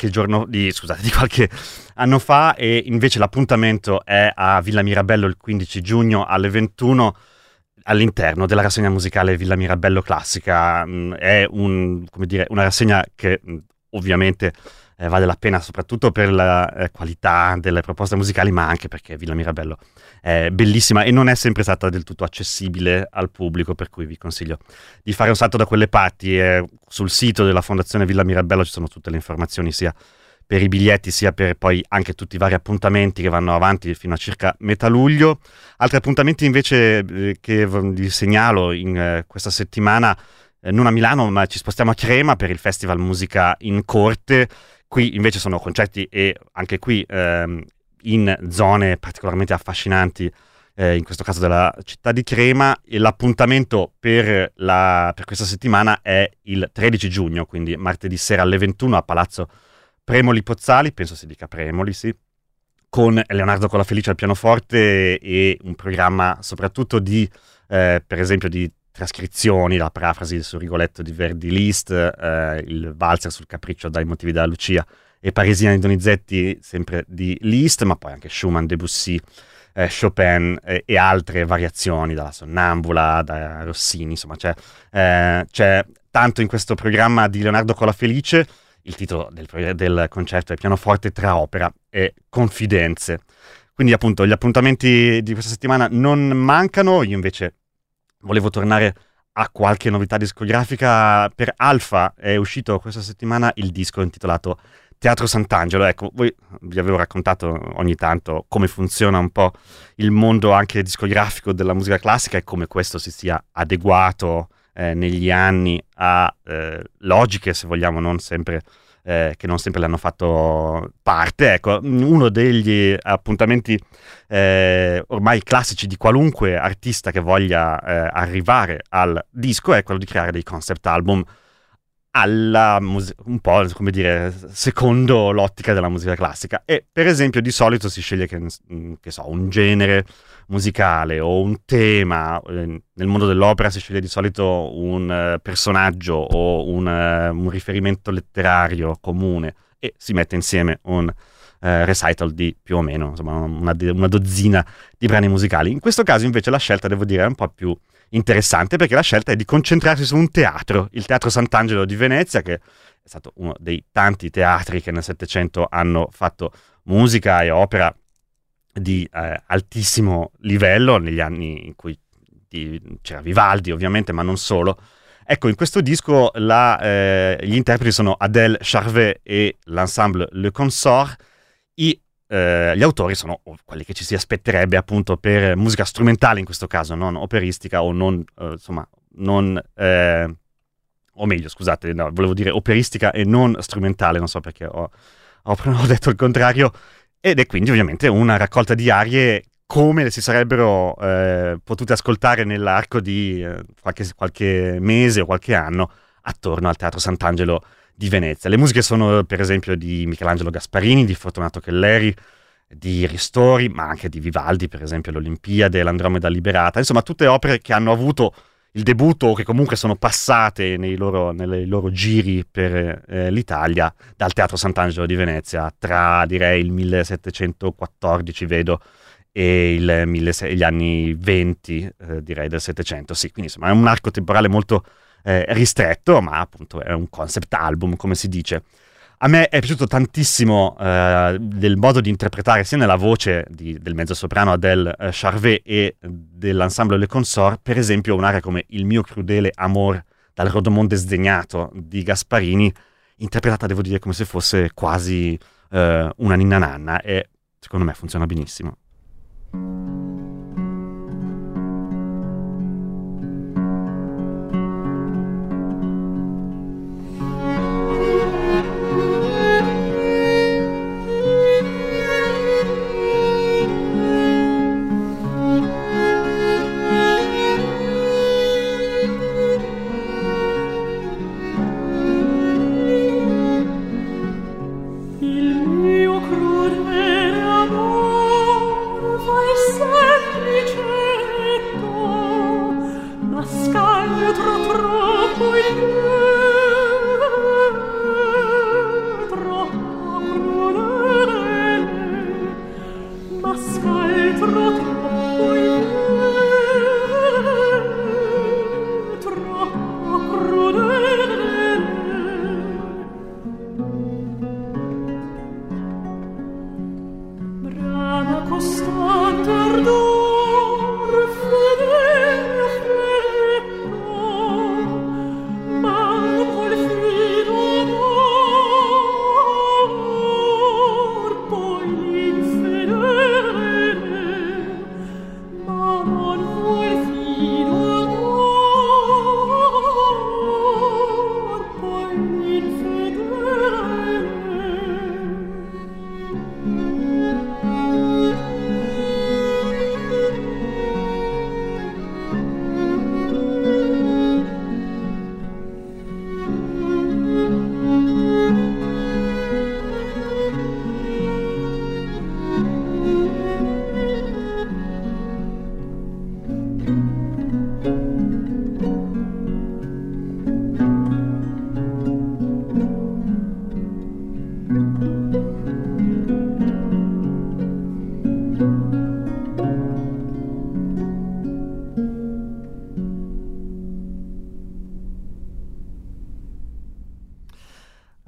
anno fa, e invece l'appuntamento è a Villa Mirabello il 15 giugno alle 21 all'interno della rassegna musicale Villa Mirabello Classica. È una rassegna che ovviamente vale la pena soprattutto per la qualità delle proposte musicali, ma anche perché Villa Mirabello è bellissima e non è sempre stata del tutto accessibile al pubblico, per cui vi consiglio di fare un salto da quelle parti. Sul sito della Fondazione Villa Mirabello ci sono tutte le informazioni, sia per i biglietti sia per poi anche tutti i vari appuntamenti che vanno avanti fino a circa metà luglio. Altri appuntamenti invece che vi segnalo in questa settimana, non a Milano ma ci spostiamo a Crema per il Festival Musica in Corte. Qui invece sono concerti e anche qui in zone particolarmente affascinanti, in questo caso della città di Crema, e l'appuntamento per questa settimana è il 13 giugno, quindi martedì sera alle 21 a Palazzo Premoli Pozzali, penso si dica Premoli, sì, con Leonardo Colafelice al pianoforte e un programma soprattutto di, per esempio, di trascrizioni, la parafrasi sul Rigoletto di Verdi Liszt, il valzer sul Capriccio dai motivi della Lucia e Parisina di Donizetti sempre di Liszt, ma poi anche Schumann, Debussy, Chopin e altre variazioni, dalla Sonnambula, da Rossini, insomma c'è tanto in questo programma di Leonardo Colafelice. Il titolo del concerto è Pianoforte tra opera e confidenze. Quindi appunto gli appuntamenti di questa settimana non mancano. Io invece volevo tornare a qualche novità discografica. Per Alfa è uscito questa settimana il disco intitolato Teatro Sant'Angelo. Ecco, vi avevo raccontato ogni tanto come funziona un po' il mondo anche discografico della musica classica e come questo si sia adeguato negli anni a logiche, se vogliamo, che non sempre le hanno fatto parte. Ecco, uno degli appuntamenti ormai classici di qualunque artista che voglia arrivare al disco è quello di creare dei concept album un po', come dire, secondo l'ottica della musica classica. E per esempio di solito si sceglie che so, un genere musicale o un tema. Nel mondo dell'opera si sceglie di solito un personaggio o un riferimento letterario comune e si mette insieme un recital di più o meno, insomma, una dozzina di brani musicali. In questo caso invece la scelta, devo dire, è un po' più interessante, perché la scelta è di concentrarsi su un teatro, il Teatro Sant'Angelo di Venezia, che è stato uno dei tanti teatri che nel Settecento hanno fatto musica e opera di altissimo livello, negli anni in cui c'era Vivaldi ovviamente, ma non solo. Ecco, in questo disco gli interpreti sono Adèle Charvet e l'ensemble Le Consort. Gli autori sono quelli che ci si aspetterebbe appunto per musica strumentale, in questo caso non operistica o non, o meglio, scusate, no, volevo dire operistica e non strumentale, non so perché ho detto il contrario, ed è quindi ovviamente una raccolta di arie come si sarebbero potute ascoltare nell'arco di qualche mese o qualche anno attorno al Teatro Sant'Angelo di Venezia. Le musiche sono per esempio di Michelangelo Gasparini, di Fortunato Kelleri, di Ristori, ma anche di Vivaldi, per esempio l'Olimpiade, l'Andromeda Liberata, insomma tutte opere che hanno avuto il debutto o che comunque sono passate nei loro giri per l'Italia dal Teatro Sant'Angelo di Venezia tra, direi, il 1714 vedo e gli anni 20 direi del Settecento, sì, quindi insomma è un arco temporale molto ristretto, ma appunto è un concept album, come si dice. A me è piaciuto tantissimo del modo di interpretare, sia nella voce del mezzosoprano Adèle Charvet e dell'ensemble Le Consort, per esempio un'aria come Il mio crudele amor dal Rodomont sdegnato di Gasparini, interpretata, devo dire, come se fosse quasi una ninna nanna, e secondo me funziona benissimo. Il mio crudele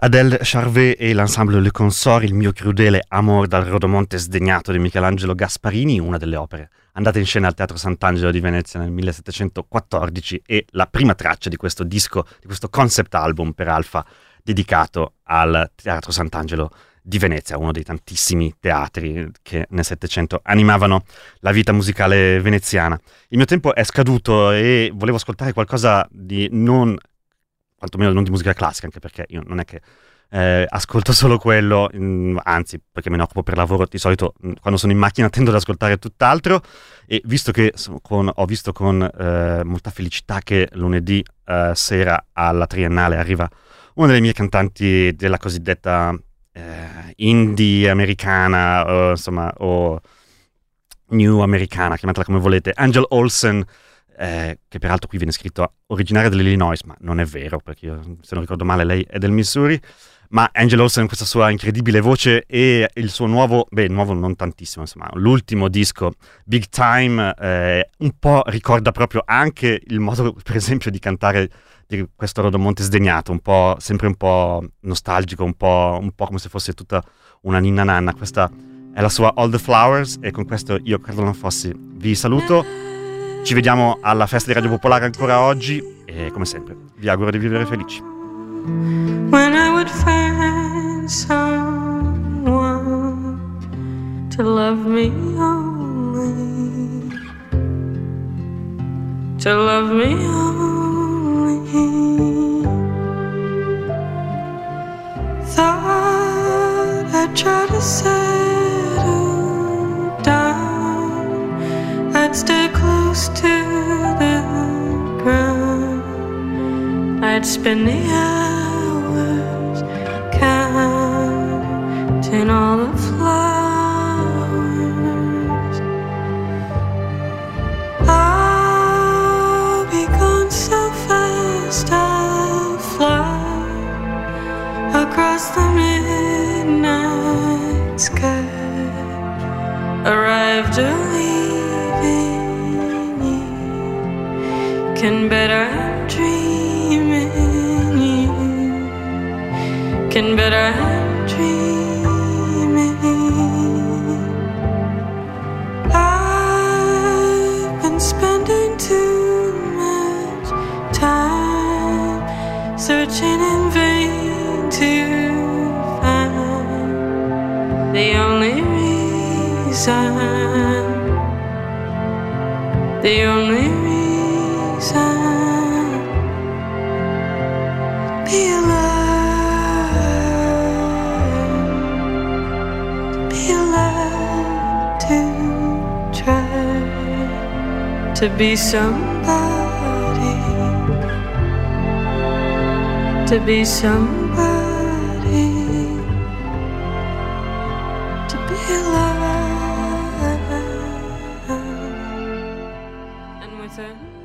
Adèle Charvet e l'ensemble Le Consort, Il mio crudele amor dal Rodomonte sdegnato di Michelangelo Gasparini, una delle opere andate in scena al Teatro Sant'Angelo di Venezia nel 1714 e la prima traccia di questo disco, di questo concept album per Alfa dedicato al Teatro Sant'Angelo di Venezia, uno dei tantissimi teatri che nel Settecento animavano la vita musicale veneziana. Il mio tempo è scaduto e volevo ascoltare qualcosa di quantomeno non di musica classica, anche perché io non è che ascolto solo quello, anzi, perché me ne occupo per lavoro, di solito quando sono in macchina tendo ad ascoltare tutt'altro, e visto che ho visto con molta felicità che lunedì sera alla Triennale arriva una delle mie cantanti della cosiddetta indie americana, o new americana, chiamatela come volete, Angel Olsen, che peraltro qui viene scritto originaria dell'Illinois, ma non è vero, perché io, se non ricordo male, lei è del Missouri. Ma Angel Olsen, questa sua incredibile voce e il suo nuovo non tantissimo, insomma, l'ultimo disco, Big Time, un po' ricorda proprio anche il modo, per esempio, di cantare di questo Rodomonte sdegnato, sempre un po' nostalgico, un po' come se fosse tutta una ninna nanna. Questa è la sua All the Flowers, e con questo io, Carlo Lanfossi, vi saluto. Ci vediamo alla festa di Radio Popolare ancora oggi e, come sempre, vi auguro di vivere felici. When I would find someone to love me only, to love me only, thought I'd try to settle down, I'd stay close to the ground, I'd spend the hours counting all the flowers. I'll be gone so fast, I'll fly across the midnight sky. Arrived early, leaving you. Can bet I'm dreaming you. Can bet I'm dreaming. I've been spending too much time searching in vain to find the only reason, the only reason. Be alive, be alive to try to be somebody, to be somebody, to be alive, and with a